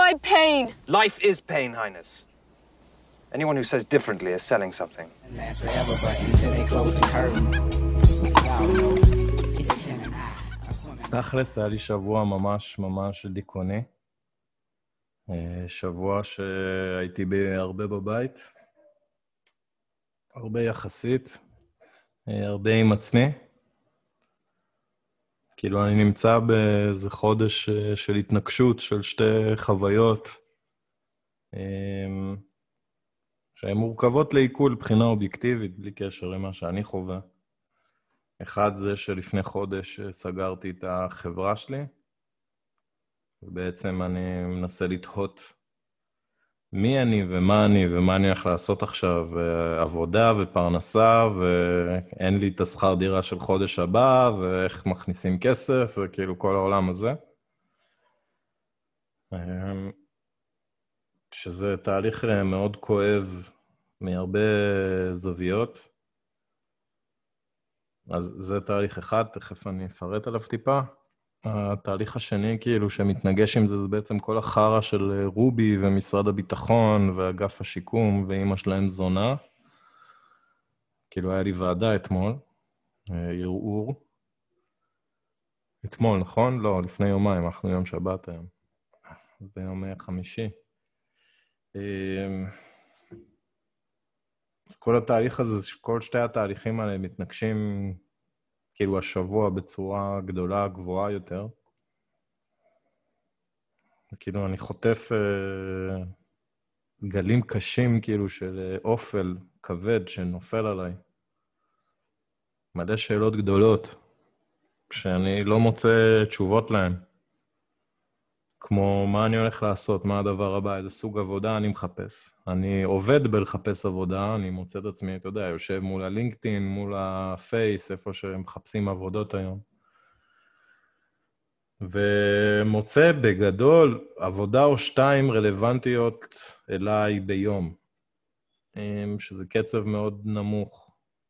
my pain. Life is pain, Highness. Anyone who says differently is selling something. Last forever, but until they close the curtain. Y'all know, it's 10 and I. תכלס, היה לי שבוע ממש ממש דיכאוני. שבוע שהייתי הרבה בבית. הרבה יחסית. הרבה עם עצמי. כאילו אני נמצא באיזה חודש של התנגשות של שתי חוויות. שהן מורכבות לעיכול בחינה אובייקטיבית, בלי קשר למה שאני חווה. אחד זה שלפני חודש סגרתי את החברה שלי, ובעצם אני מנסה לתהות מי אני ומה אני הולך לעשות עכשיו, עבודה ופרנסה, ואין לי את השכר דירה של חודש הבא, ואיך מכניסים כסף, וכאילו כל העולם הזה. שזה תהליך מאוד כואב מהרבה זוויות. אז זה תהליך אחד, תכף אני אפרט עליו טיפה. התהליך השני, כאילו, שמתנגש עם זה, זה בעצם כל החרה של רובי ומשרד הביטחון ואגף השיקום ואמא שלהם זונה. כאילו, היה לי ועדה אתמול, ערעור. אתמול, נכון? לא, לפני יומיים, אנחנו יום שבת היום. ביום חמישי. אז כל התהליך הזה, כל שתי התהליכים האלה מתנגשים כאילו השבוע בצורה גדולה, גבוהה יותר. כאילו אני חוטף גלים קשים כאילו של אופל כבד שנופל עליי. מלא שאלות גדולות שאני לא מוצא תשובות להן. כמו מה אני הולך לעשות, מה הדבר הבא, איזה סוג עבודה אני מחפש. אני עובד בלחפש עבודה, אני מוצא את עצמי, אתה יודע, יושב מול הלינקדאין, מול הפייס, איפה שמחפשים עבודות היום. ומוצא בגדול עבודה או שתיים רלוונטיות אליי ביום, שזה קצב מאוד נמוך.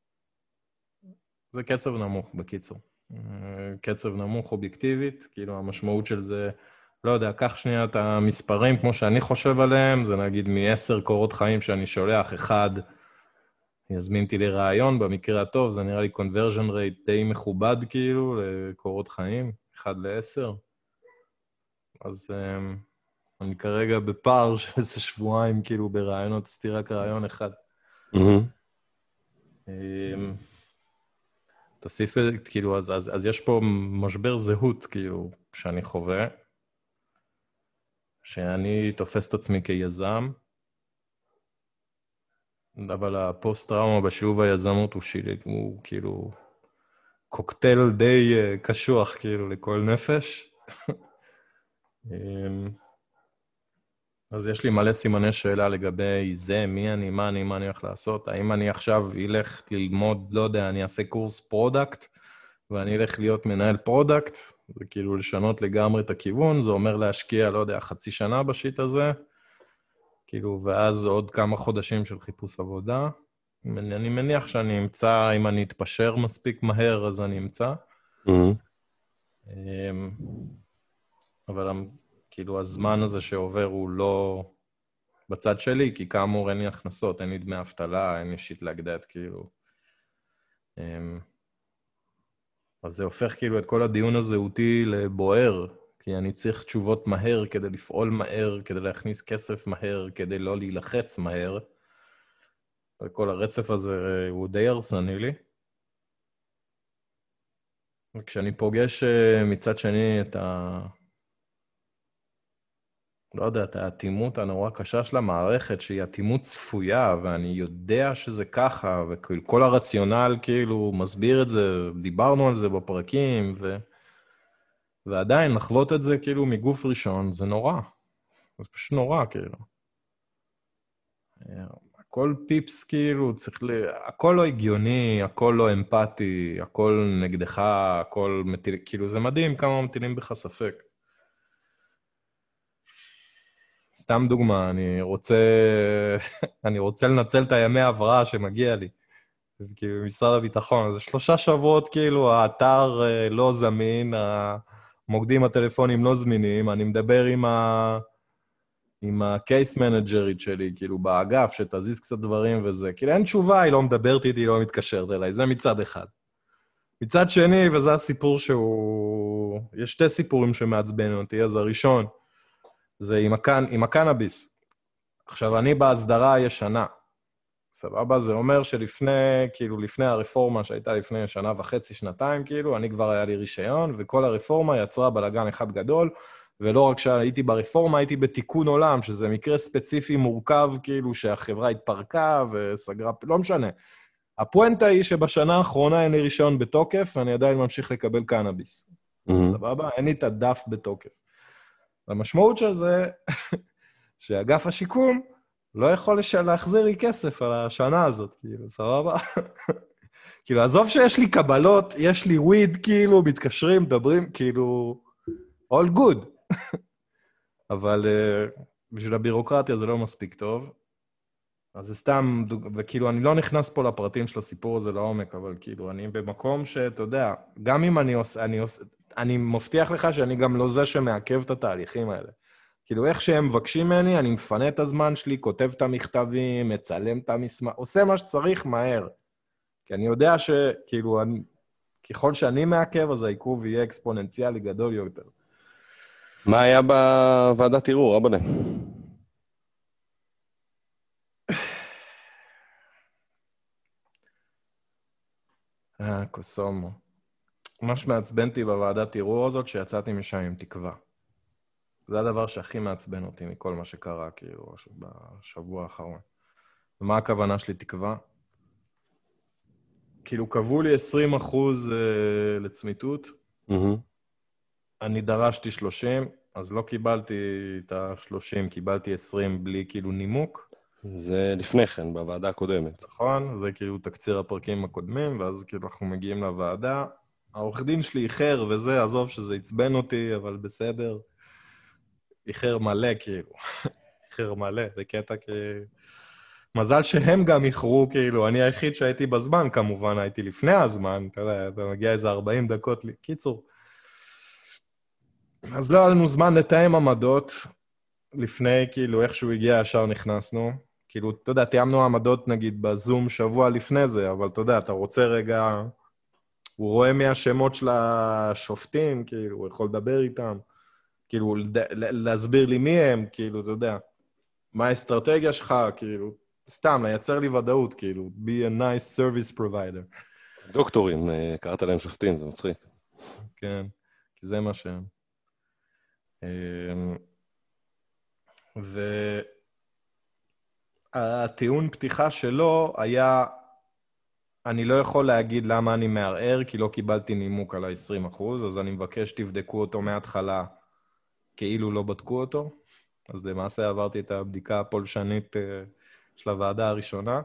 זה קצב נמוך בקיצור. קצב נמוך אובייקטיבית, כאילו המשמעות של זה, לא יודע, קח שנייה את המספרים כמו שאני חושב עליהם, זה נגיד מ10 קורות חיים שאני שולח, אחד יזמין אותי לרעיון, במקרה הטוב, זה נראה לי conversion rate די מכובד כאילו, לקורות חיים, 1-10. אז אני כרגע בפער של איזה שבועיים כאילו ברעיונות, סתירה כרעיון אחד. תוסיף, כאילו, אז יש פה משבר זהות כאילו, שאני חווה, שאני תופס את עצמי כיזם, אבל הפוסט-טראומה בשילוב היזמות הוא כאילו קוקטייל די קשוח כאילו לכל נפש. אז יש לי מלא סימני שאלה לגבי זה, מי אני, מה אני הולך לעשות. האם אני עכשיו אלך ללמוד, לא יודע, אני אעשה קורס פרודקט, ואני אלך להיות מנהל פרודקט, זה כאילו לשנות לגמרי את הכיוון, זה אומר להשקיע, לא יודע, חצי שנה בשיט הזה, כאילו, ואז עוד כמה חודשים של חיפוש עבודה. אני מניח שאני אמצא, אם אני אתפשר מספיק מהר, אז אני אמצא. אבל כאילו, הזמן הזה שעובר הוא לא בצד שלי, כי כאמור אין לי הכנסות, אין לי דמי אבטלה, אין לי שיט להגדט, כאילו. אז זה הופך כאילו את כל הדיון הזהותי לבוער, כי אני צריך תשובות מהר כדי לפעול מהר, כדי להכניס כסף מהר, כדי לא להילחץ מהר. וכל הרצף הזה הוא די הרסני לי. וכשאני פוגש מצד שני את לא יודע, את האטימות הנורא קשה של המערכת, שהיא אטימות צפויה, ואני יודע שזה ככה, וכל הרציונל כאילו מסביר את זה, דיברנו על זה בפרקים, ועדיין לחוות את זה כאילו מגוף ראשון, זה נורא. זה פשוט נורא כאילו. הכל פיפס כאילו, הכל לא הגיוני, הכל לא אמפתי, הכל נגדך, הכל מטיל, כאילו זה מדהים כמה מטילים בך ספק. סתם דוגמה, אני רוצה לנצל את הימי ההבראה שמגיע לי. כאילו, במשרד הביטחון, זה 3 שבועות, כאילו, האתר לא זמין, המוקדים הטלפונים לא זמינים, אני מדבר עם הקייס מנג'רית שלי, כאילו באגף, שתזיז קצת דברים וזה. כאילו אין תשובה, היא לא מדברת איתי, היא לא מתקשרת אליי, זה מצד אחד. מצד שני, וזה הסיפור שהוא... יש שתי סיפורים שמעצבנים אותי, אז הראשון, זה עם הקנאביס. עכשיו, אני בהסדרה הישנה. סבבה, זה אומר שלפני, כאילו, לפני הרפורמה שהייתה לפני שנה וחצי, שנתיים, כאילו, אני כבר היה לי רישיון, וכל הרפורמה יצרה בלגן אחד גדול, ולא רק שהייתי ברפורמה, הייתי בתיקון עולם, שזה מקרה ספציפי מורכב, כאילו, שהחברה התפרקה וסגרה, לא משנה. הפואנטה היא שבשנה האחרונה אין לי רישיון בתוקף, ואני עדיין ממשיך לקבל קנאביס. סבבה? אין לי את הדף בתוקף. והמשמעות של זה, שאגף השיקום לא יכול להחזיר לי כסף על השנה הזאת, כאילו, סבבה? כאילו, עזוב שיש לי קבלות, יש לי וויד, כאילו, מתקשרים, מדברים, כאילו, all good. אבל בשביל הבירוקרטיה זה לא מספיק טוב. אז זה סתם, וכאילו, אני לא נכנס פה לפרטים של הסיפור הזה לעומק, אבל כאילו, אני במקום שאתה יודע, גם אם אני מבטיח לך שאני גם לא זה שמעכב את התהליכים האלה. כאילו, איך שהם מבקשים ממני, אני מפנה את הזמן שלי, כותב את המכתבים, מצלם את המסמך, עושה מה שצריך מהר. כי אני יודע שכאילו, ככל שאני מעכב, אז העיכוב יהיה אקספוננציאלי גדול יותר. מה היה בוועדת ערעור, אבא? קוסומו. מה שמעצבנתי בוועדת ערעור הזאת, שיצאתי משם עם תקווה. זה הדבר שהכי מעצבן אותי מכל מה שקרה, כאילו, בשבוע האחרון. ומה הכוונה שלי תקווה? כאילו, קבעו לי 20% לצמיתות. אני דרשתי 30, אז לא קיבלתי את ה-30, קיבלתי 20 בלי כאילו נימוק. זה לפני כן, בוועדה הקודמת. נכון, זה כאילו תקציר הפרקים הקודמים, ואז כאילו אנחנו מגיעים לוועדה. העורך דין שלי איחר וזה, עזוב שזה עצבן אותי, אבל בסדר. איחר מלא, כאילו. איחר מלא, בקטע כאילו. מזל שהם גם איחרו, כאילו. אני היחיד שהייתי בזמן, כמובן, הייתי לפני הזמן. אתה יודע, אתה מגיע איזה 40 דקות. קיצור. אז לא היה לנו זמן לתאם עמדות. לפני, כאילו, איך שהוא הגיע, ישר נכנסנו. כאילו, אתה יודע, תיאמנו עמדות, נגיד, בזום שבוע לפני זה, אבל אתה יודע, אתה רוצה רגע... הוא רואה מי השמות של השופטים, כאילו, הוא יכול לדבר איתם. כאילו, להסביר לי מי הם, כאילו, אתה יודע, מה האסטרטגיה שלך, כאילו, סתם, לייצר לי ודאות, כאילו, be a nice service provider. דוקטורים, קראת להם שופטים, זה מצחיק. כן, כי זה מה שהם. והטיעון פתיחה שלו היה, אני לא יכול להגיד למה אני מערער, כי לא קיבלתי נימוק על ה-20%, אז אני מבקש תבדקו אותו מההתחלה, כאילו לא בדקו אותו. אז למעשה עברתי את הבדיקה הפולשנית של הוועדה הראשונה.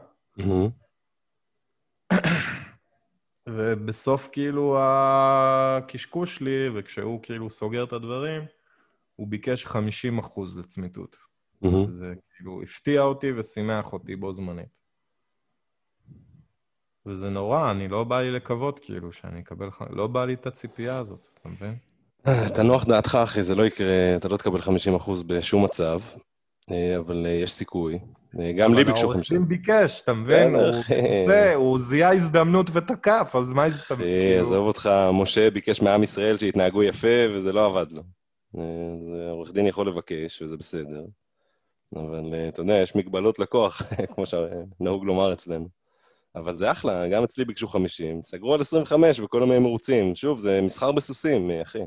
ובסוף כאילו הקשקוש שלי, וכשהוא כאילו סוגר את הדברים, הוא ביקש 50% לצמיתות. זה כאילו הפתיע אותי ושימח אותי בו זמנית. וזה נורא, אני לא בא לי לקוות כאילו שאני אקבל, לא בא לי את הציפייה הזאת, אתה מבין? תנוח דעתך, אחי, זה לא יקרה, אתה לא תקבל 50% בשום מצב, אבל יש סיכוי. גם לי ביקשו 50%. אבל העורך דין ביקש, אתה מבין? הוא זיהה הזדמנות ותקף, אז מה זה תמיד? עזוב אותך, משה ביקש מעם ישראל שהתנהגו יפה, וזה לא עבד לו. העורך דין יכול לבקש, וזה בסדר. אבל אתה יודע, יש מגבלות לכוח, כמו שנהוג לומר אצלנו. אבל זה אחלה, גם אצלי ביקשו 50, סגרו על 25 וכל המהם מרוצים. שוב, זה מסחר בסוסים, אחי.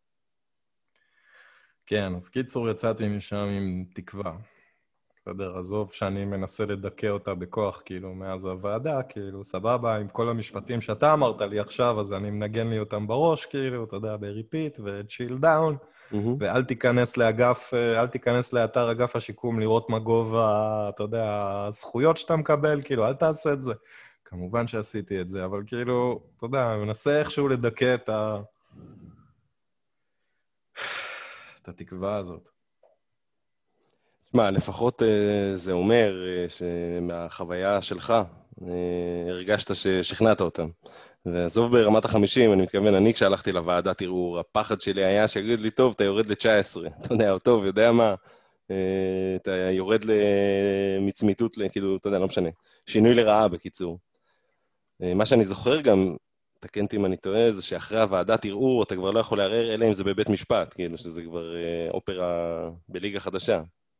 כן, אז קיצור יצאתי משם עם תקווה. בסדר, עזוב שאני מנסה לדכא אותה בכוח, כאילו, מאז הוועדה, כאילו, סבבה, עם כל המשפטים שאתה אמרת לי עכשיו, אז אני מנגן לי אותם בראש, כאילו, אתה יודע, בריפיט וצ'יל דאון, ואל תיכנס לאגף, אל תיכנס לאתר אגף השיקום לראות מה גובה, אתה יודע, הזכויות שאתה מקבל, כאילו, אל תעשה את זה. כמובן שעשיתי את זה, אבל כאילו, אתה יודע, מנסה איכשהו לדכא את התקווה הזאת. תשמע, לפחות זה אומר שמהחוויה שלך הרגשת ששכנעת אותם. ועזוב ברמת ה-50, אני מתכוון, אני כשהלכתי לוועדת ערעור, הפחד שלי היה שיגיד לי, טוב, אתה יורד ל-19. אתה יודע, טוב, יודע מה, אתה יורד מצמיתות, כאילו, אתה יודע, לא משנה. שינוי לרעה, בקיצור. מה שאני זוכר גם, תקן אותי אם אני טועה, זה שאחרי הוועדת ערעור, אתה כבר לא יכול לערער, אלא אם זה בבית משפט, כאילו, שזה כבר אופרה בליגה חדשה.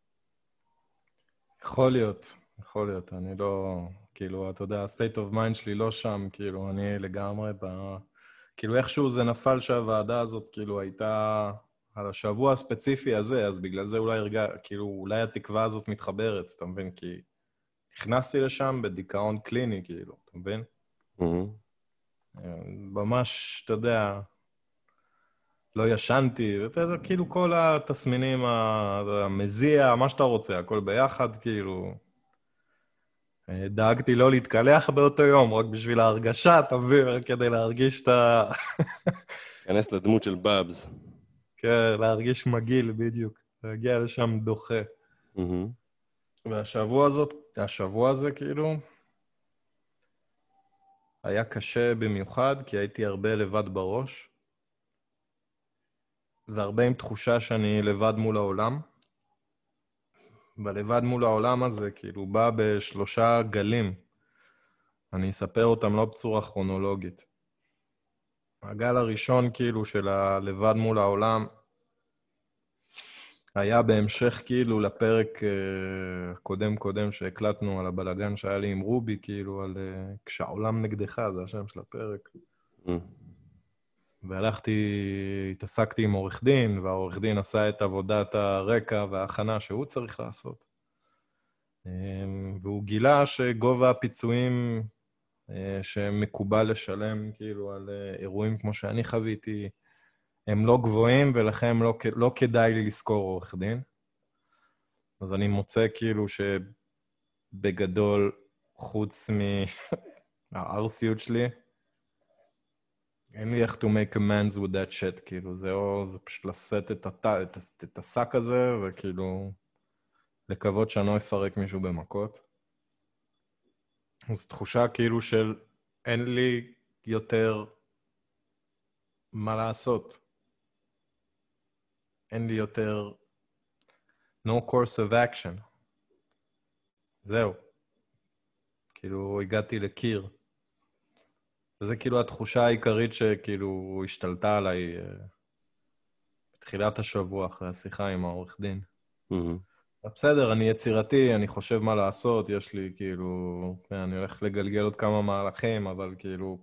יכול להיות, אני לא, כאילו, אתה יודע, ה-state of mind שלי לא שם, כאילו, אני לגמרי כאילו, איכשהו זה נפל שהוועדה הזאת, כאילו, הייתה על השבוע הספציפי הזה, אז בגלל זה כאילו, אולי התקווה הזאת מתחברת, אתה מבין? כי נכנסתי לשם בדיכאון קליני, כאילו, אתה מבין? ממש, אתה יודע, לא ישנתי, ואתה יודע, כאילו כל התסמינים, המזיע, מה שאתה רוצה, הכל ביחד, כאילו. דאגתי לא להתקלח באותו יום, רק בשביל ההרגשה, אתה מבין, רק כדי להרגיש את כנס לדמות של באבס. כן, להרגיש מגעיל בדיוק, להגיע לשם דוחה. והשבוע הזה, כאילו, היה קשה במיוחד, כי הייתי הרבה לבד בראש, והרבה עם תחושה שאני לבד מול העולם. בלבד מול העולם הזה, כאילו, בא בשלושה גלים. אני אספר אותם לא בצורה כרונולוגית. הגל הראשון, כאילו, של הלבד מול העולם, היה בהמשך, כאילו, לפרק קודם שהקלטנו על הבלגן שהיה לי עם רובי, כאילו, על כשהעולם נגדך, זה השם של הפרק. התעסקתי עם עורך דין, והעורך דין עשה את עבודת הרקע וההכנה שהוא צריך לעשות. והוא גילה שגובה הפיצויים שמקובל לשלם, כאילו, על אירועים כמו שאני חוויתי, הם לא גבוהים, ולכן לא כדאי לי לזכור עורך דין. אז אני מוצא, כאילו, שבגדול, חוץ מהארסיות שלי, אין לי איך to make amends with that shit, כאילו, זה פשוט לשאת את השק הזה, וכאילו, לקוות שאני לא אפרק מישהו במכות. אז תחושה כאילו של אין לי יותר מה לעשות. אין לי יותר no course of action. זהו. כאילו, הגעתי לקיר. וזה כאילו התחושה העיקרית שכאילו השתלטה עליי בתחילת השבוע אחרי השיחה עם העורך דין. בסדר, אני יצירתי, אני חושב מה לעשות, יש לי כאילו, אני הולך לגלגל עוד כמה מהלכים, אבל כאילו,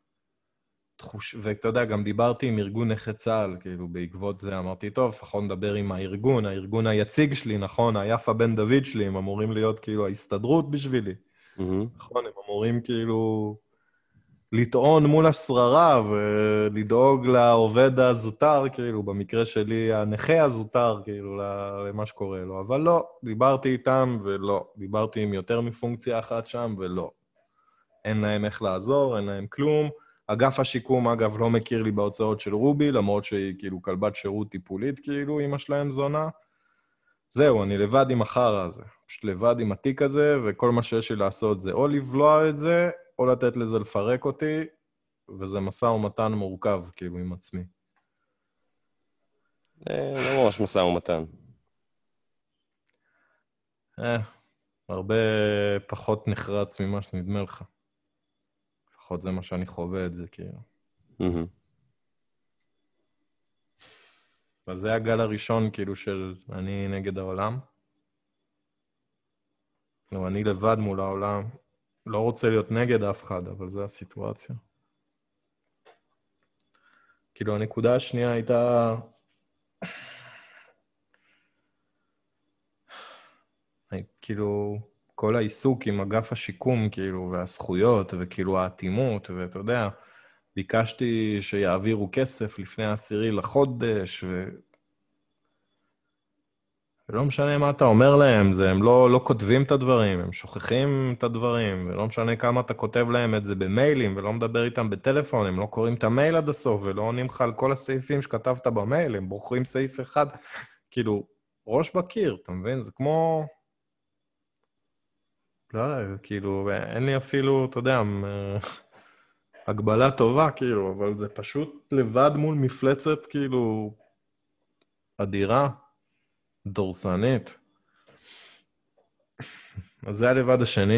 ואתה יודע, גם דיברתי עם ארגון נכי צה"ל, כאילו בעקבות זה אמרתי, טוב, לפחות נדבר עם הארגון היציג שלי, נכון, היפה בן דוד שלי, הם אמורים להיות כאילו ההסתדרות בשבילי. נכון, הם אמורים כאילו לטעון מול השררה ולדאוג לעובד הזוטר, כאילו, במקרה שלי הנכה הזוטר, כאילו, למה שקורה לו. אבל לא, דיברתי איתם ולא. דיברתי עם יותר מפונקציה אחת שם ולא. אין להם איך לעזור, אין להם כלום. אגף השיקום, אגב, לא מכיר לי בהוצאות של רובי, למרות שהיא כאילו כלבת שירות טיפולית, כאילו, אמא שלהם זונה. זהו, אני לבד עם החרא הזה. פשוט לבד עם התיק הזה, וכל מה שיש לי לעשות זה או לבלוע את זה, או לתת לזה לפרק אותי, וזה משא ומתן מורכב, כאילו, עם עצמי. לא ממש משא ומתן. הרבה פחות נחרץ ממה שנדמה לך. לפחות זה מה שאני חווה את זה, כאילו. אז זה הגל הראשון, כאילו, של אני נגד העולם. אני לבד מול העולם. לא רוצה להיות נגד אף אחד, אבל זו הסיטואציה. כאילו, הנקודה השנייה הייתה... כאילו, כל העיסוק עם אגף השיקום, כאילו, והזכויות, וכאילו, האטימות, ואתה יודע, ביקשתי שיעבירו כסף לפני 10 לחודש, ולא משנה מה אתה אומר להם, הם לא כותבים את הדברים, הם שוכחים את הדברים, ולא משנה כמה אתה כותב להם את זה במיילים, ולא מדבר איתם בטלפון, הם לא קוראים את המייל עד הסוף, ולא עונים לך על כל הסעיפים שכתבת במייל, הם בוחרים סעיף אחד, כאילו, ראש בקיר, אתה מבין? זה כמו... לא יודע, כאילו, אין לי אפילו, אתה יודע, הגבלה טובה, כאילו, אבל זה פשוט לבד מול מפלצת, כאילו, אדירה. דורסנית. אז זה הלבד השני.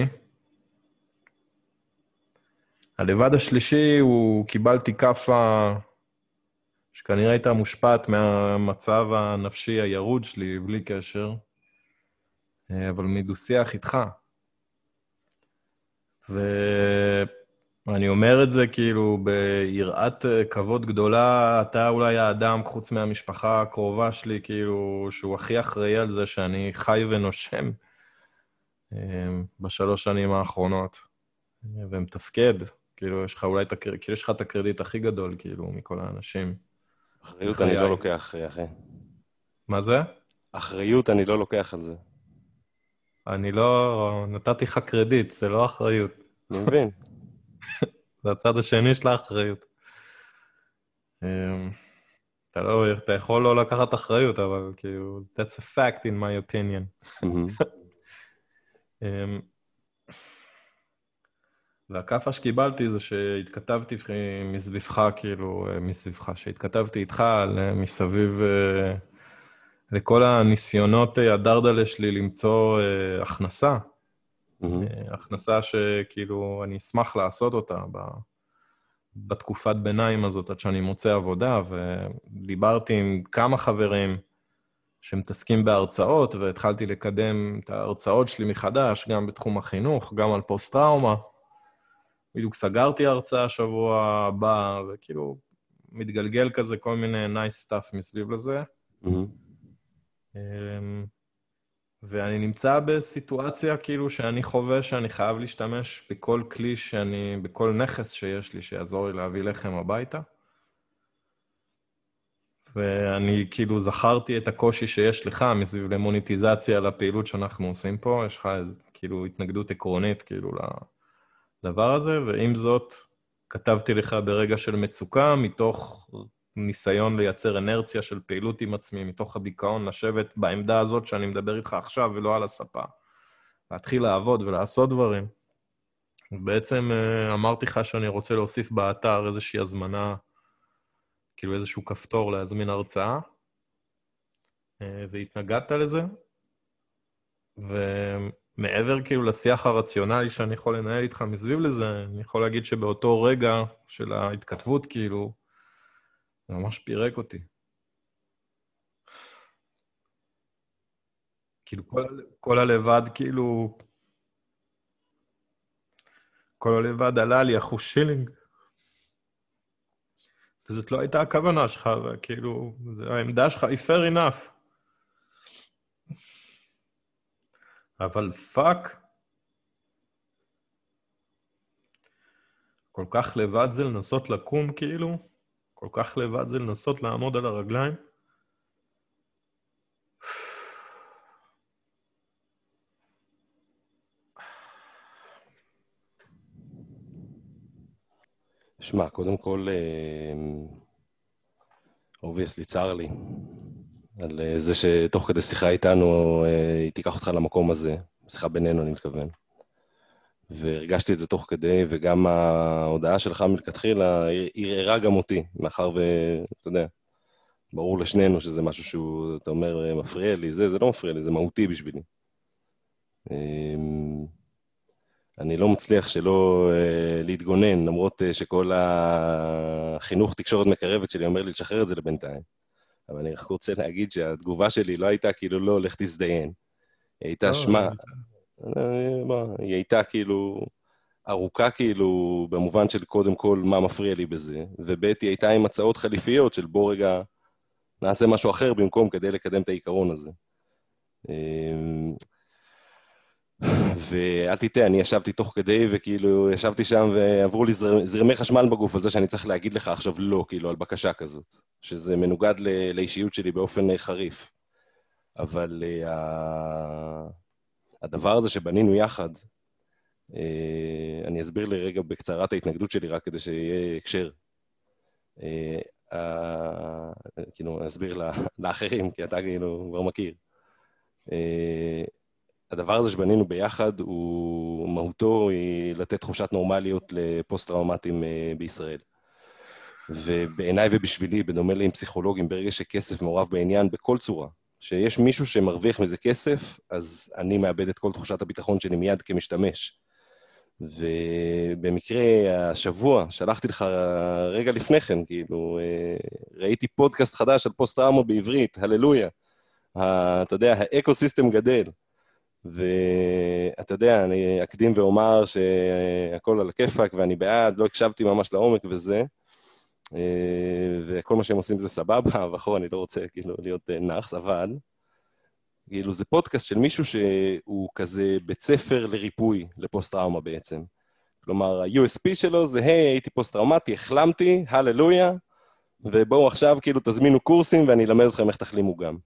הלבד השלישי הוא קיבלתי כפה שכנראה הייתה מושפעת מהמצב הנפשי הירוד שלי, בלי קשר, אבל מדו-שיח איתך. ואני אומר את זה כאילו ביראת כבוד גדולה, אתה אולי האדם חוץ מהמשפחה הקרובה שלי, כאילו שהוא הכי אחראי על זה שאני חי ונושם בשלוש שנים האחרונות, ומתפקד. כאילו יש לך אולי כאילו יש לך את הקרדיט הכי גדול כאילו מכל האנשים. אחריות אני לא לוקח, אחי. מה זה? אחריות אני לא לוקח על זה. אני לא... נתתי לך קרדיט, זה לא אחריות. אני מבין. זה הצד השני של האחריות. אתה יכול לא לקחת אחריות, אבל כאילו, that's a fact in my opinion. והכפה שקיבלתי זה שהתכתבתי מסביבך, כאילו, שהתכתבתי איתך מסביב לכל הניסיונות הדרדלה שלי למצוא הכנסה. הכנסה שכאילו אני אשמח לעשות אותה בתקופת ביניים הזאת עד שאני מוצא עבודה, ודיברתי עם כמה חברים שמתעסקים בהרצאות, והתחלתי לקדם את ההרצאות שלי מחדש, גם בתחום החינוך, גם על פוסט-טראומה. בדיוק סגרתי הרצאה שבוע הבא, וכאילו מתגלגל כזה כל מיני nice stuff מסביב לזה. ואני נמצא בסיטואציה כאילו שאני חווה שאני חייב להשתמש בכל כלי בכל נכס שיש לי שיעזור לי להביא לחם הביתה. ואני כאילו זכרתי את הקושי שיש לך מסביב למוניטיזציה לפעילות שאנחנו עושים פה, יש לך כאילו התנגדות עקרונית כאילו לדבר הזה, ועם זאת כתבתי לך ברגע של מצוקה מתוך ניסיון לייצר אנרציה של פעילות עם עצמי, מתוך הדיכאון לשבת בעמדה הזאת שאני מדבר איתך עכשיו ולא על הספה. להתחיל לעבוד ולעשות דברים. בעצם אמרתי לך שאני רוצה להוסיף באתר איזושהי הזמנה, כאילו איזשהו כפתור להזמין הרצאה, והתנגדת לזה, ומעבר כאילו לשיח הרציונלי שאני יכול לנהל איתך מסביב לזה, אני יכול להגיד שבאותו רגע של ההתכתבות כאילו, זה ממש פירק אותי. כאילו כל הלבד כאילו, כל הלבד עלה לי אחוז שילינג. וזאת לא הייתה הכוונה שלך, וכאילו, העמדה שלך היא fair enough. אבל פאק, כל כך לבד זה לנסות לקום כאילו, כל כך לבד זה לנסות לעמוד על הרגליים. שמע, קודם כל, obviously צר לי על זה שתוך כדי שיחה איתנו, היא תיקח אותך למקום הזה, שיחה בינינו אני מתכוון. והרגשתי את זה תוך כדי, וגם ההודעה שלך מלכתחילה ערערה גם אותי, מאחר ואתה יודע, ברור לשנינו שזה משהו שהוא, אתה אומר, מפריע לי, זה לא מפריע לי, זה מהותי בשבילי. אני לא מצליח שלא להתגונן, למרות שכל החינוך תקשורת מקרבת שלי אומר לי לשחרר את זה לבינתיים. אבל אני רק רוצה להגיד שהתגובה שלי לא הייתה כאילו לא הולך תזדיין. היא הייתה שמה, היא הייתה כאילו ארוכה כאילו במובן של קודם כל מה מפריע לי בזה, ובית היא הייתה עם הצעות חליפיות של בוא רגע נעשה משהו אחר במקום כדי לקדם את העיקרון הזה. ואל תיתה, אני ישבתי תוך כדי וכאילו ישבתי שם ועברו לי זרמי חשמל בגוף על זה שאני צריך להגיד לך עכשיו לא, כאילו על בקשה כזאת, שזה מנוגד לאישיות שלי באופן חריף. אבל הדבר הזה שבנינו יחד, אני אסביר לי רגע בקצרה את ההתנגדות שלי רק כדי שיהיה הקשר. כאילו, אסביר לאחרים, כי אתה כאילו כבר מכיר. הדבר הזה שבנינו ביחד, הוא מהותו היא לתת תחושת נורמליות לפוסט-טראומטיים בישראל. ובעיניי ובשבילי, בדומה לי עם פסיכולוגים, ברגע שכסף מעורב בעניין בכל צורה, שיש מישהו שמרוויח מזה כסף, אז אני מאבד את כל תחושת הביטחון שלי מיד כמשתמש. ובמקרה השבוע, שלחתי לך רגע לפני כן, כאילו, ראיתי פודקאסט חדש על פוסט-טראומה בעברית, הללויה. אתה יודע, האקוסיסטם גדל. ואתה יודע, אני אקדים ואומר שהכל על הכיפק ואני בעד, לא הקשבתי ממש לעומק וזה, וכל מה שהם עושים זה סבבה, ואחור אני לא רוצה כאילו להיות נחס, אבל כאילו זה פודקאסט של מישהו שהוא כזה בית ספר לריפוי, לפוסט-טראומה בעצם. כלומר, ה-USP שלו זה, היי, הייתי פוסט-טראומטי, החלמתי, הללויה, ובואו עכשיו כאילו תזמינו קורסים ואני אלמד אתכם איך תחלימו גם.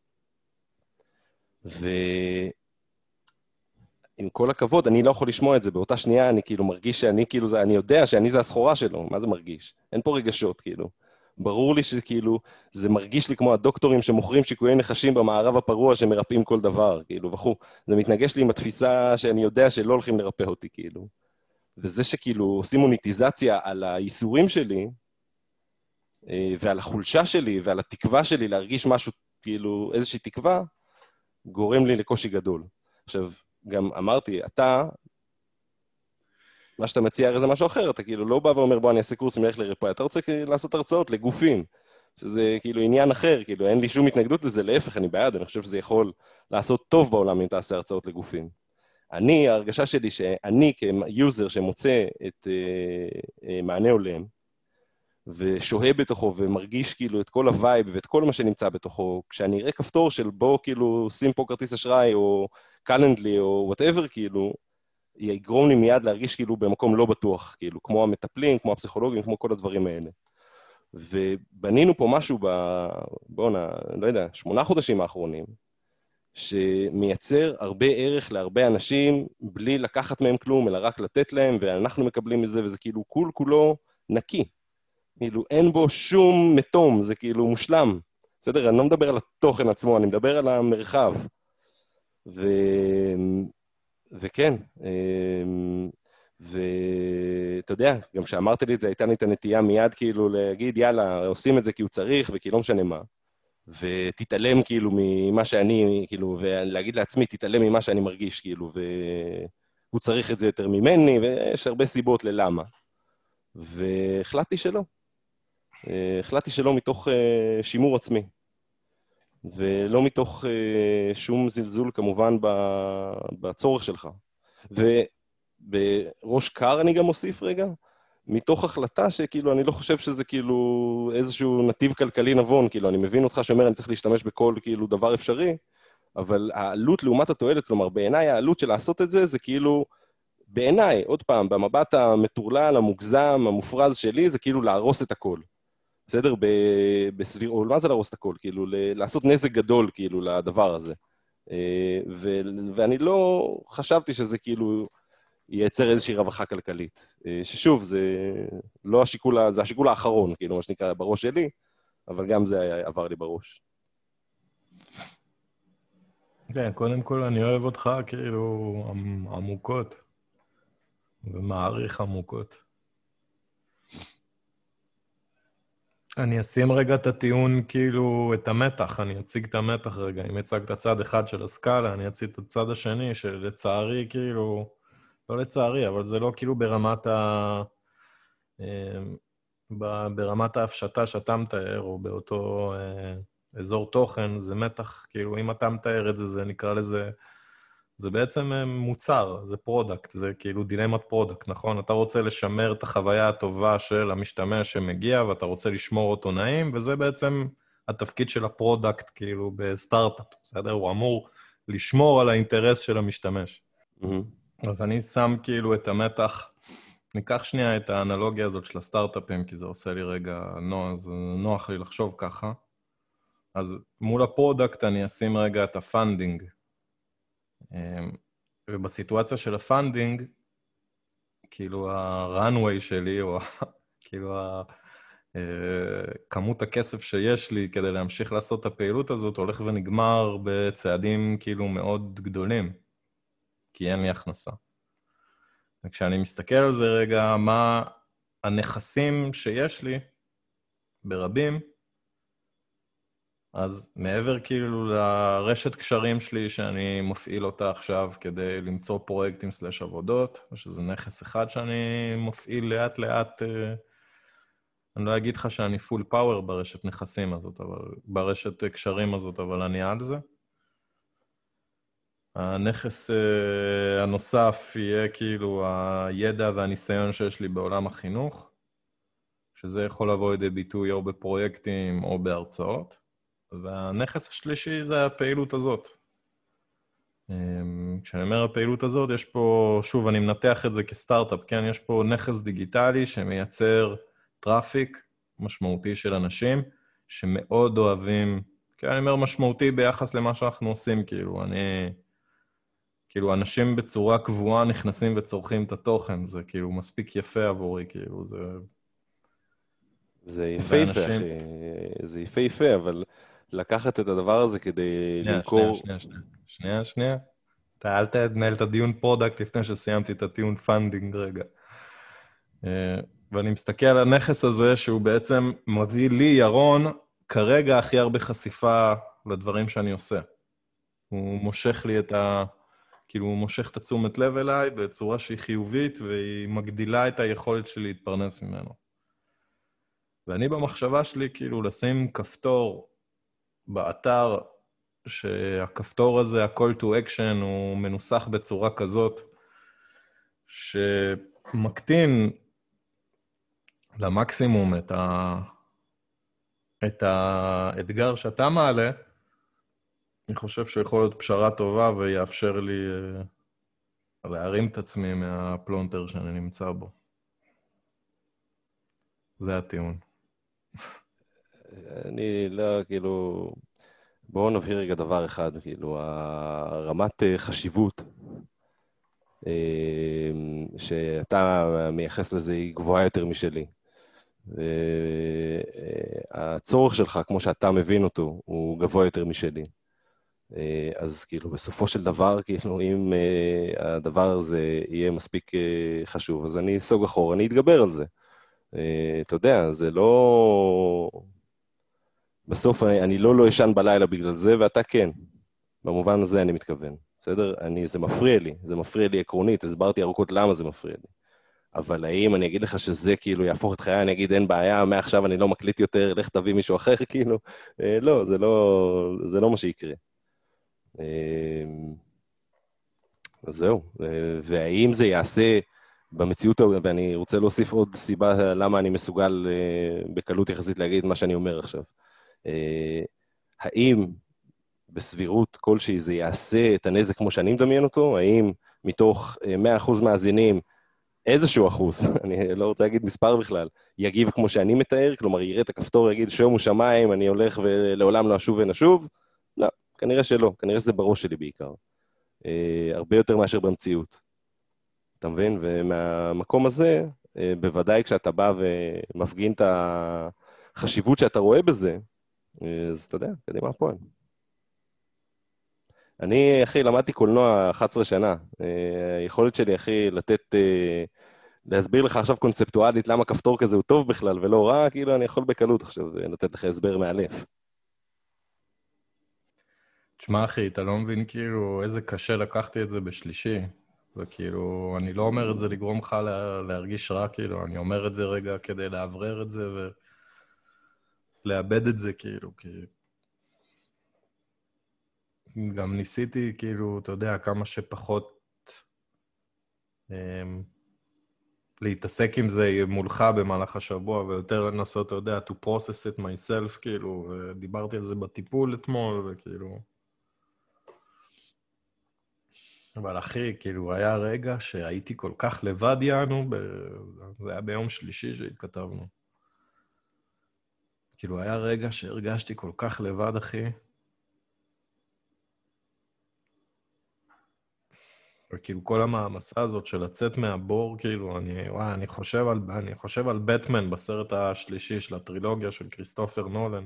עם כל הכבוד, אני לא יכול לשמוע את זה. באותה שנייה אני כאילו מרגיש שאני כאילו זה, אני יודע שאני זה הסחורה שלו. מה זה מרגיש? אין פה רגשות, כאילו. ברור לי שכאילו, זה מרגיש לי כמו הדוקטורים שמוכרים שיקויי נחשים במערב הפרוע שמרפאים כל דבר, כאילו, וכו'. זה מתנגש לי עם התפיסה שאני יודע שלא הולכים לרפא אותי, כאילו. וזה שכאילו עושים מוניטיזציה על הייסורים שלי, ועל החולשה שלי, ועל התקווה שלי להרגיש משהו, כאילו, איזושהי תקווה, גורם לי לקושי גדול. עכשיו, גם אמרתי, מה שאתה מציע הרי זה משהו אחר, אתה כאילו לא בא ואומר, בוא אני אעשה קורסים איך לריפוי, אתה רוצה לעשות הרצאות לגופים, שזה כאילו עניין אחר, כאילו אין לי שום התנגדות לזה, להפך, אני בעד, אני חושב שזה יכול לעשות טוב בעולם אם תעשה הרצאות לגופים. ההרגשה שלי שאני כיוזר שמוצא את מענה עולם, ושוהה בתוכו ומרגיש כאילו את כל הווייב ואת כל מה שנמצא בתוכו, כשאני אראה כפתור של בוא כאילו שים פה כרטיס אשראי או קלנדלי או whatever, כאילו, יגרום לי מיד להרגיש כאילו במקום לא בטוח, כאילו, כמו המטפלים, כמו הפסיכולוגים, כמו כל הדברים האלה. ובנינו פה משהו לא יודע, 8 חודשים האחרונים, שמייצר הרבה ערך להרבה אנשים, בלי לקחת מהם כלום, אלא רק לתת להם, ואנחנו מקבלים את זה, וזה כאילו כולו נקי. כאילו, אין בו שום מתום, זה כאילו מושלם. בסדר? אני לא מדבר על התוכן עצמו, אני מדבר על המרחב. וכן, ואתה יודע, גם כשאמרת לי את זה, הייתה לי את הנטייה מיד כאילו להגיד, יאללה, עושים את זה כי הוא צריך וכי לא משנה מה. ותתעלם כאילו ממה שאני, כאילו, ולהגיד לעצמי, תתעלם ממה שאני מרגיש, כאילו, והוא צריך את זה יותר ממני, ויש הרבה סיבות ללמה. והחלטתי שלא. החלטתי שלא מתוך שימור עצמי. ולא מתוך שום זלזול כמובן בצורך שלך. ובראש קר אני גם מוסיף רגע, מתוך החלטה שכאילו אני לא חושב שזה כאילו איזשהו נתיב כלכלי נבון, כאילו אני מבין אותך שאומר אני צריך להשתמש בכל כאילו דבר אפשרי, אבל העלות לעומת התועלת, כלומר בעיניי העלות של לעשות את זה, זה כאילו, בעיניי, עוד פעם, במבט המטורלל, המוגזם, המופרז שלי, זה כאילו להרוס את הכל. בסדר? בסבירות, מה זה להרוס את הכל? כאילו, לעשות נזק גדול, כאילו, לדבר הזה. ואני לא חשבתי שזה כאילו ייצר איזושהי רווחה כלכלית. ששוב, זה לא השיקול, זה השיקול האחרון, כאילו, מה שנקרא, בראש שלי, אבל גם זה עבר לי בראש. כן, קודם כל אני אוהב אותך, כאילו, עמוקות, ומעריך עמוקות. אני אשים רגע את הטיעון, כאילו, את המתח, אני אציג את המתח רגע. אם הצגת צד אחד של הסקאלה, אני אציג את הצד השני, שלצערי, כאילו, לא לצערי, אבל זה לא כאילו ברמת ההפשטה שאתה מתאר, או באותו אזור תוכן, זה מתח, כאילו, אם אתה מתאר את זה, זה נקרא לזה, זה בעצם מוצר, זה פרודקט, זה כאילו דילמת פרודקט, נכון? אתה רוצה לשמר את החוויה הטובה של המשתמש שמגיע, ואתה רוצה לשמור אותו נעים, וזה בעצם התפקיד של הפרודקט, כאילו, בסטארט-אפ, בסדר? הוא אמור לשמור על האינטרס של המשתמש. אז אני שם כאילו את המתח, ניקח שנייה את האנלוגיה הזאת של הסטארט-אפים, כי זה עושה לי רגע נוח לי לחשוב ככה. אז מול הפרודקט אני אשים רגע את הפנדינג, ובסיטואציה של הפנדינג, כאילו ה-runway שלי, או כאילו כמות הכסף שיש לי כדי להמשיך לעשות את הפעילות הזאת, הולך ונגמר בצעדים כאילו מאוד גדולים, כי אין לי הכנסה. וכשאני מסתכל על זה רגע, מה הנכסים שיש לי ברבים, אז מעבר כאילו לרשת קשרים שלי שאני מפעיל אותה עכשיו כדי למצוא פרויקטים סלש עבודות, שזה נכס אחד שאני מפעיל לאט לאט, אני לא אגיד לך שאני פול פאוור ברשת נכסים הזאת, אבל ברשת קשרים הזאת, אבל אני על זה. הנכס הנוסף יהיה כאילו הידע והניסיון שיש לי בעולם החינוך, שזה יכול לבוא לידי ביטוי או בפרויקטים או בהרצאות. והנכס השלישי זה הפעילות הזאת. כשאני אומר הפעילות הזאת, יש פה, שוב, אני מנתח את זה כסטארט-אפ, כן? יש פה נכס דיגיטלי שמייצר טראפיק משמעותי של אנשים, שמאוד אוהבים, כן, אני אומר משמעותי ביחס למה שאנחנו עושים, כאילו, אנשים בצורה קבועה נכנסים וצורכים את התוכן, זה כאילו מספיק יפה עבורי, כאילו, זה יפה, אחי. זה יפה, אבל לקחת את הדבר הזה כדי למכור... שנייה. אתה אל תנהל את הדיון פרודקט לפני שסיימתי את הדיון פנדינג רגע. ואני מסתכל על הנכס הזה, שהוא בעצם מביא לי, ירון, כרגע הכי הרבה חשיפה לדברים שאני עושה. הוא מושך לי כאילו הוא מושך את התשומת לב אליי בצורה שהיא חיובית, והיא מגדילה את היכולת שלי להתפרנס ממנו. ואני במחשבה שלי, כאילו, לשים כפתור באתר, שהכפתור הזה, ה-call to action, הוא מנוסח בצורה כזאת, שמקטין למקסימום את האתגר שאתה מעלה, אני חושב שיכול להיות פשרה טובה, ויאפשר לי להרים את עצמי מהפלונטר שאני נמצא בו. זה הטיעון. אני לא, כאילו... בואו נבהיר רגע דבר אחד, כאילו, הרמת חשיבות שאתה מייחס לזה היא גבוהה יותר משלי. הצורך שלך, כמו שאתה מבין אותו, הוא גבוה יותר משלי. אז כאילו, בסופו של דבר, כאילו, אם הדבר הזה יהיה מספיק חשוב, אז אני אסוג אחורה, אני אתגבר על זה. אתה יודע, זה לא... בסוף אני לא ישן בלילה בגלל זה, ואתה כן. במובן הזה אני מתכוון. בסדר? זה מפריע לי עקרונית, הסברתי ארוכות למה זה מפריע לי. אבל האם אני אגיד לך שזה כאילו יהפוך את חיי, אני אגיד אין בעיה, מעכשיו אני לא מקליט יותר, לך תביא מישהו אחר, כאילו. לא, זה לא מה שיקרה. אז זהו. והאם זה יעשה במציאות, ואני רוצה להוסיף עוד סיבה למה אני מסוגל בקלות יחסית להגיד מה שאני אומר עכשיו. האם בסבירות כלשהי זה יעשה את הנזק כמו שאני מדמיין אותו? האם מתוך 100% מאזינים, איזשהו אחוז, אני לא רוצה להגיד מספר בכלל, יגיב כמו שאני מתאר, כלומר יראה את הכפתור, יגיד שומו שמיים, אני הולך ולעולם לא אשוב ונשוב? לא, כנראה שלא, כנראה שזה בראש שלי בעיקר. הרבה יותר מאשר במציאות. אתה מבין? ומהמקום הזה, בוודאי כשאתה בא ומפגין את החשיבות שאתה רואה בזה, אז אתה יודע, קדימה הפועל. אני, אחי, למדתי קולנוע 11 שנה. היכולת שלי, אחי, להסביר לך עכשיו קונספטואלית למה כפתור כזה הוא טוב בכלל ולא רע, כאילו אני יכול בקלות עכשיו לתת לך הסבר מאלף. תשמע, אחי, אתה לא מבין כאילו איזה קשה לקחתי את זה בשלישי. וכאילו, אני לא אומר את זה לגרום לך להרגיש רע, כאילו, אני אומר את זה רגע כדי לעברר את זה ולאבד את זה, כאילו, כי... גם ניסיתי, כאילו, אתה יודע, כמה שפחות להתעסק עם זה מולך במהלך השבוע, ויותר לנסות, אתה יודע, to process it myself, כאילו, ודיברתי על זה בטיפול אתמול, וכאילו... אבל אחי, כאילו, היה רגע שהייתי כל כך לבד יענו, זה היה ביום שלישי שהתכתבנו. כאילו, היה רגע שהרגשתי כל כך לבד, אחי. וכאילו, כל המעמסה הזאת של לצאת מהבור, כאילו, אני חושב על בטמן בסרט השלישי של הטרילוגיה של כריסטופר נולן.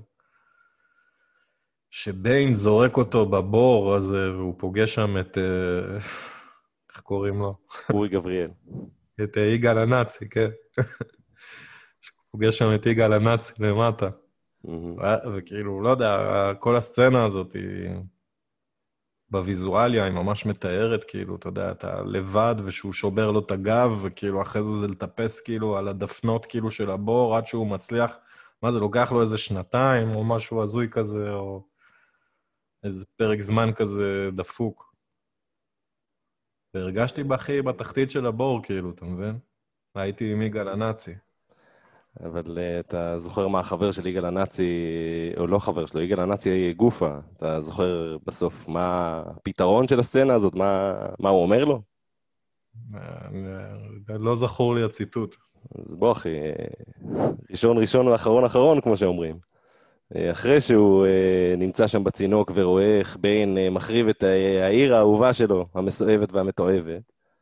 שביין זורק אותו בבור הזה, והוא פוגש שם את... איך קוראים לו? אורי גבריאל. את יגאל הנאצי, כן. שהוא פוגש שם את יגאל הנאצי למטה. וכאילו, לא יודע, כל הסצנה הזאת היא... בוויזואליה היא ממש מתארת, כאילו, אתה יודע, אתה לבד ושהוא שובר לו את הגב, וכאילו אחרי זה לטפס כאילו על הדפנות כאילו של הבור, עד שהוא מצליח, מה זה, לוקח לו איזה שנתיים או משהו הזוי כזה, או איזה פרק זמן כזה דפוק. והרגשתי בכי בתחתית של הבור, כאילו, אתה מבין? הייתי עם יגאל הנאצי. אבל אתה זוכר מה החבר של יגאל הנאצי, או לא חבר שלו, יגאל הנאצי גופה, אתה זוכר בסוף מה הפתרון של הסצנה הזאת, מה הוא אומר לו? לא זכור לי הציטוט. אז בוא אחי, ראשון ראשון ואחרון אחרון, כמו שאומרים. אחרי שהוא נמצא שם בצינוק ורואה איך ביין מחריב את העיר האהובה שלו, המסואבת והמתועבת,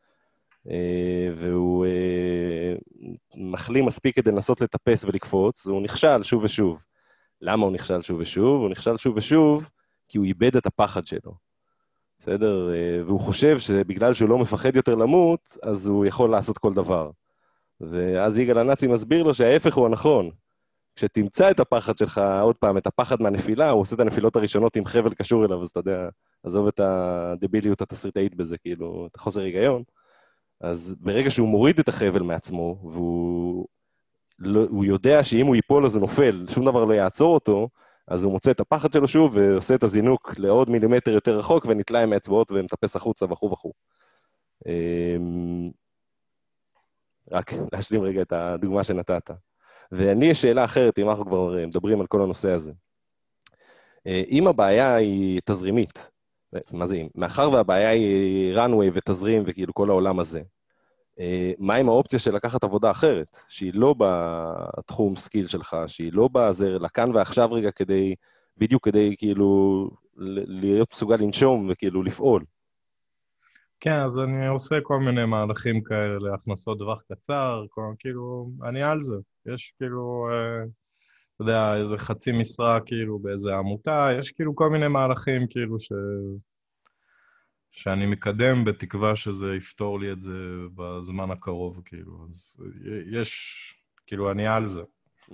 והוא מחלים מספיק כדי לנסות לטפס ולקפוץ, הוא נכשל שוב ושוב. למה הוא נכשל שוב ושוב? הוא נכשל שוב ושוב כי הוא איבד את הפחד שלו. בסדר? והוא חושב שבגלל שהוא לא מפחד יותר למות, אז הוא יכול לעשות כל דבר. ואז יגאל הנאצי מסביר לו שההפך הוא הנכון. כשתמצא את הפחד שלך, עוד פעם, את הפחד מהנפילה, הוא עושה את הנפילות הראשונות עם חבל קשור אליו, אז אתה יודע, עזוב את הדביליות התסריטאית בזה, כאילו, את החוסר היגיון. אז ברגע שהוא מוריד את החבל מעצמו, והוא יודע שאם הוא ייפול אז הוא נופל, שום דבר לא יעצור אותו, אז הוא מוצא את הפחד שלו שוב, ועושה את הזינוק לעוד מילימטר יותר רחוק, ונתלה עם האצבעות ומטפס החוצה וכו' וכו'. רק להשלים רגע את הדוגמה שנתת. ואני יש שאלה אחרת, אם אנחנו כבר מדברים על כל הנושא הזה. אם הבעיה היא תזרימית, מה זה אם? מאחר והבעיה היא runway ותזרים וכאילו כל העולם הזה, מה עם האופציה של לקחת עבודה אחרת, שהיא לא בתחום סקיל שלך, שהיא לא בזה, לכאן ועכשיו רגע כדי, בדיוק כדי כאילו להיות מסוגל לנשום וכאילו לפעול? כן, אז אני עושה כל מיני מהלכים כאלה להכנסות טווח קצר, כאילו, אני על זה. יש כאילו, אתה יודע, איזה חצי משרה כאילו באיזה עמותה, יש כאילו כל מיני מהלכים כאילו שאני מקדם בתקווה שזה יפתור לי את זה בזמן הקרוב, כאילו. אז יש, כאילו, אני על זה.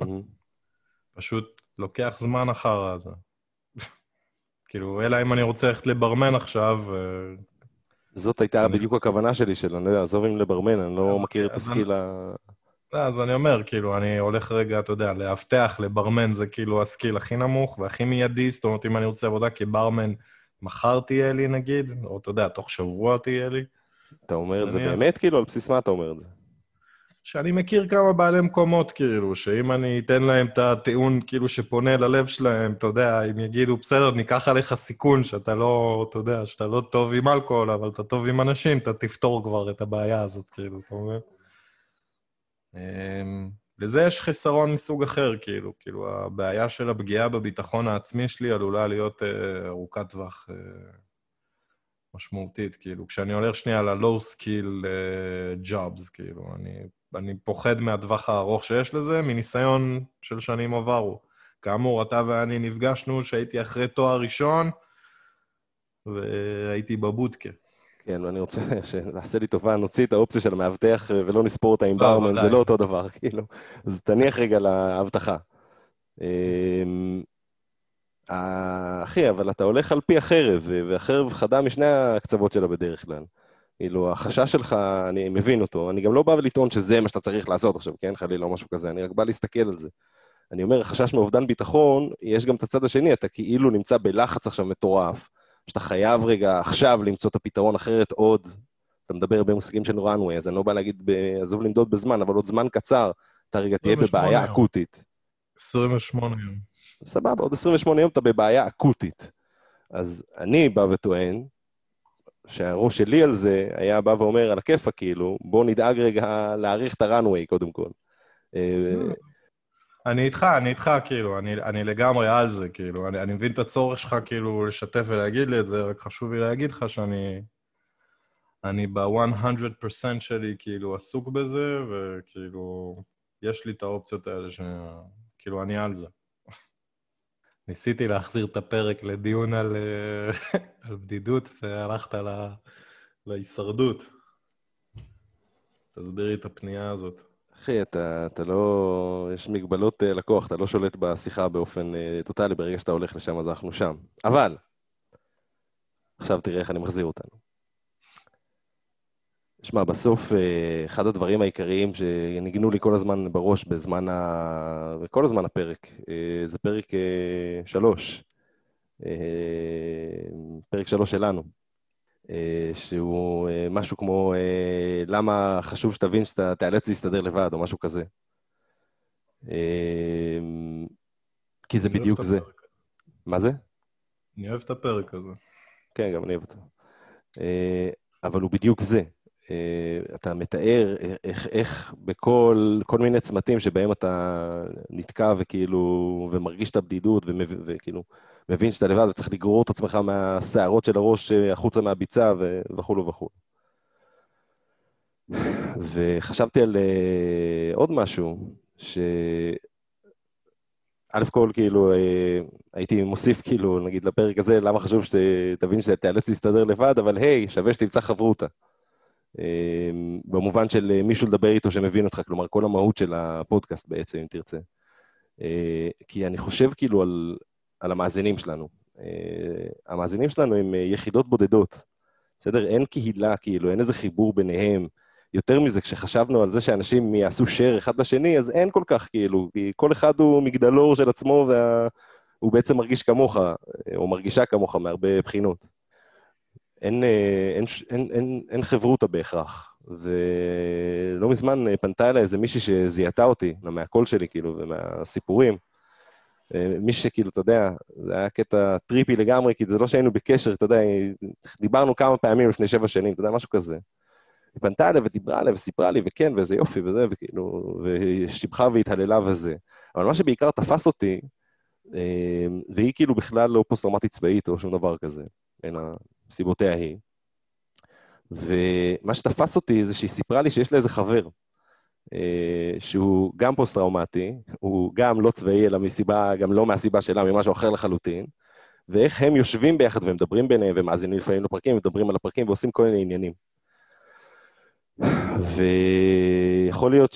פשוט לוקח זמן אחר זה. כאילו, אלא אם אני רוצה ללכת לברמן עכשיו... זאת הייתה בדיוק הכוונה שלי אני לא יודע, עזוב עם לברמן, אני לא מכיר את הסקיל אז אני אומר, כאילו, אני הולך רגע, אתה יודע, להבטח לברמן זה כאילו הסקיל הכי נמוך והכי מיידי, זאת אומרת, אם אני רוצה עבודה כברמן, מחר תהיה לי נגיד, או אתה יודע, תוך שבוע תהיה לי. אתה אומר את זה באמת, כאילו, על בסיס מה אתה אומר את זה? שאני מכיר כמה בעלי מקומות, כאילו, שאם אני אתן להם את הטיעון, כאילו, שפונה ללב שלהם, אתה יודע, אם יגידו, בסדר, ניקח עליך סיכון, שאתה לא, אתה יודע, שאתה לא טוב עם אלכוהול, אבל אתה טוב עם אנשים, אתה תפתור כבר את הבעיה הזאת, כאילו, אתה אומר? לזה יש חסרון מסוג אחר, כאילו, הבעיה של הפגיעה בביטחון העצמי שלי עלולה להיות ארוכת טווח משמעותית, כאילו, כשאני הולך שנייה ל-low skill jobs, כאילו, אני פוחד מהטווח הארוך שיש לזה, מניסיון של שנים עברו. כאמור, אתה ואני נפגשנו שהייתי אחרי תואר ראשון, והייתי בבודקה. כן, ואני רוצה שנעשה לי טובה, נוציא את האופציה של המאבטח ולא נספור אותה עם ברמן, זה לא אותו דבר, כאילו. אז תניח רגע להבטחה. אחי, אבל אתה הולך על פי החרב, והחרב חדה משני הקצוות שלה בדרך כלל. כאילו, החשש שלך, אני מבין אותו, אני גם לא בא לטעון שזה מה שאתה צריך לעשות עכשיו, כן? חלילה או משהו כזה, אני רק בא להסתכל על זה. אני אומר, החשש מאובדן ביטחון, יש גם את הצד השני, אתה כאילו נמצא בלחץ עכשיו מטורף, שאתה חייב רגע עכשיו למצוא את הפתרון אחרת עוד, אתה מדבר במושגים של runway, אז אני לא בא להגיד, עזוב למדוד בזמן, אבל עוד זמן קצר, אתה רגע תהיה בבעיה אקוטית. 28 יום. סבבה, עוד 28 יום אתה בבעיה אקוטית. אז אני בא וטוען, שהראש שלי על זה היה בא ואומר על הכיפה, כאילו, בוא נדאג רגע להאריך את הראנווי קודם כל. אני איתך, כאילו, אני לגמרי על זה, כאילו, אני מבין את הצורך שלך, כאילו, לשתף ולהגיד לי את זה, רק חשוב לי להגיד לך שאני ב-100% שלי, כאילו, עסוק בזה, וכאילו, יש לי את האופציות האלה, כאילו, אני על זה. ניסיתי להחזיר את הפרק לדיון על בדידות, והלכת להישרדות. תסביר לי את הפנייה הזאת. אחי, אתה לא... יש מגבלות לקוח, אתה לא שולט בשיחה באופן טוטלי, ברגע שאתה הולך לשם, אז אנחנו שם. אבל, עכשיו תראה איך אני מחזיר אותנו. שמע, בסוף, אחד הדברים העיקריים שניגנו לי כל הזמן בראש בכל הזמן הפרק, זה פרק 3. פרק 3 שלנו. שהוא משהו כמו למה חשוב שתבין שאתה תיאלץ להסתדר לבד, או משהו כזה. כי זה בדיוק זה. מה זה? אני אוהב את הפרק הזה. כן, גם אני אוהב אותו. אבל הוא בדיוק זה. אתה מתאר איך בכל מיני צמתים שבהם אתה נתקע וכאילו, ומרגיש את הבדידות, וכאילו, מבין שאתה לבד וצריך לגרור את עצמך מהשערות של הראש החוצה מהביצה וכו' וכו'. וחשבתי על עוד משהו, א' כל כאילו, הייתי מוסיף כאילו, נגיד לפרק הזה, למה חשוב שתבין שתיאלץ להסתדר לבד, אבל היי, שווה שתמצא חברותה. במובן של מישהו לדבר איתו שמבין אותך, כלומר כל המהות של הפודקאסט בעצם, אם תרצה. כי אני חושב כאילו על המאזינים שלנו. המאזינים שלנו הם יחידות בודדות. בסדר? אין קהילה כאילו, אין איזה חיבור ביניהם. יותר מזה, כשחשבנו על זה שאנשים יעשו share אחד לשני, אז אין כל כך כאילו, כי כל אחד הוא מגדלור של עצמו, והוא בעצם מרגיש כמוך, או מרגישה כמוך מהרבה בחינות. אין חברותה בהכרח, ולא מזמן פנתה אליי איזה מישהי שזיהתה אותי, מהקול שלי כאילו, ומהסיפורים, מישהי שכאילו, אתה יודע, זה היה קטע טריפי לגמרי, כי זה לא שהיינו בקשר, אתה יודע, דיברנו כמה פעמים לפני 7 שנים, אתה יודע, משהו כזה. היא פנתה אליי ודיברה אליי וסיפרה לי, וכן, ואיזה יופי וזה, וכאילו, ושיבחה והתהללה וזה. אבל מה שבעיקר תפס אותי, והיא כאילו בכלל לא פוסט-טראומטית צבאית או שום דבר כזה, אלא סיבותיה היא. ומה שתפס אותי זה שהיא סיפרה לי שיש לה איזה חבר, שהוא גם פוסט-טראומטי, הוא גם לא צבאי, אלא מסיבה, גם לא מהסיבה שלה, ממשהו אחר לחלוטין, ואיך הם יושבים ביחד ומדברים ביניהם, ומאזינים לפעמים לפרקים, ומדברים על הפרקים, ועושים כל מיני עניינים. ויכול להיות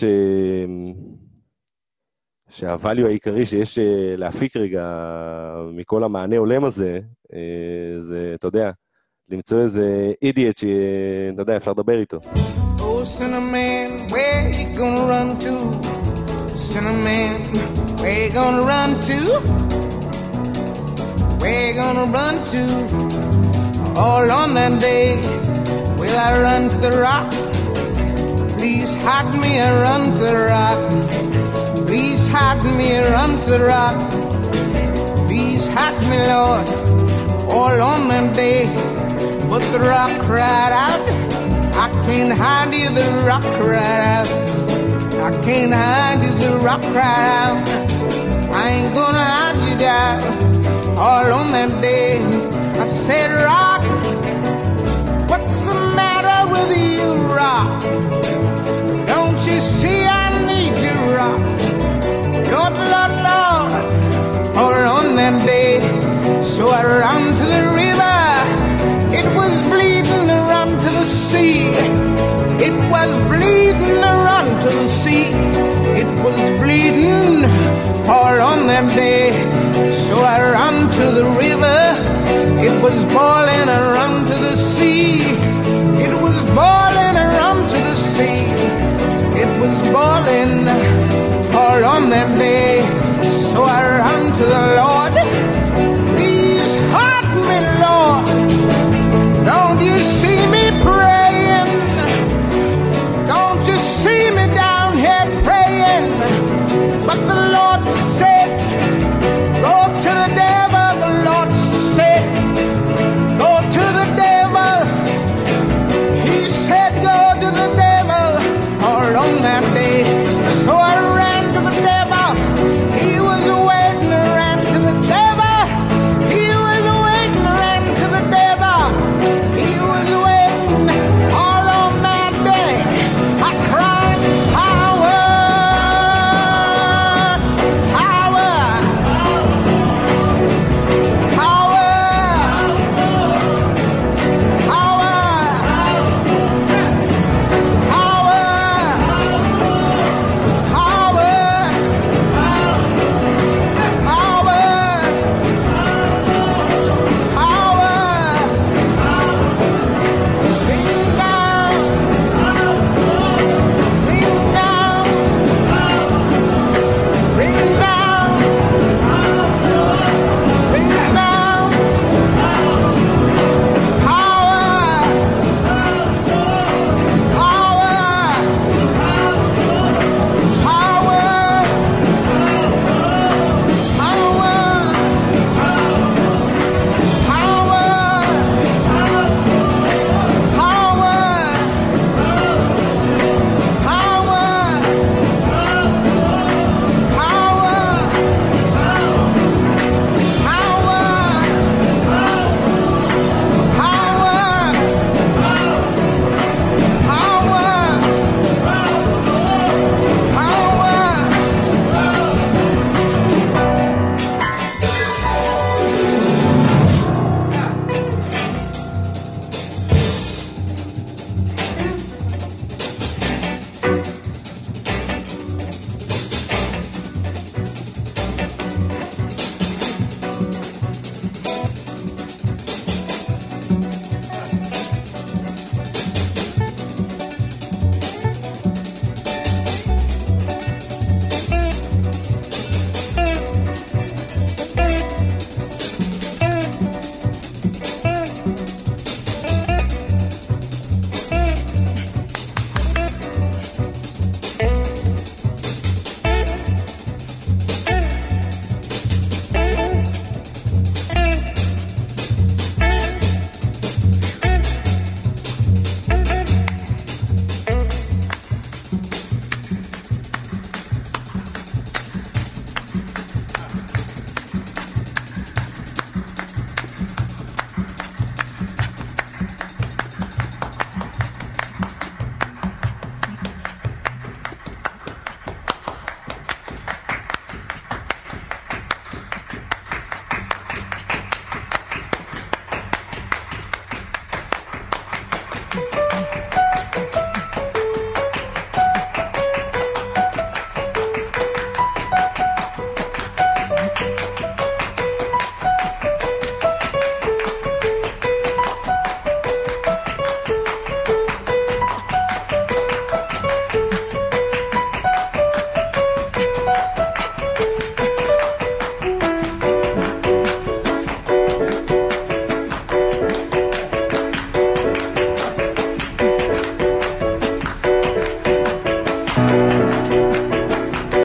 שהvalue העיקרי שיש להפיק רגע מכל המענה עולם הזה, זה, אתה יודע, למצוא איזה אידיוט שאתה יודע, אפשר לדבר איתו. Oh, Cinnamon, where you gonna run to? Cinnamon, where you gonna run to? Where you gonna run to? All on that day, will I run to the rock? Please hide me and run to the rock. Please hide me and run to the rock. Please hide me, Lord, all on that day. But the rock cried out, I can't hide you, the rock cried out. I can't hide you, the rock cried out. I ain't gonna hide you down. All on that day, I said, rock, what's the matter with you, rock? Don't you see I need you, rock? Lord, Lord, Lord, all on that day, so I ran to the river. It was bleeding to run to the sea. It was bleeding to run to the sea. It was bleeding all on that day. So I ran to the river.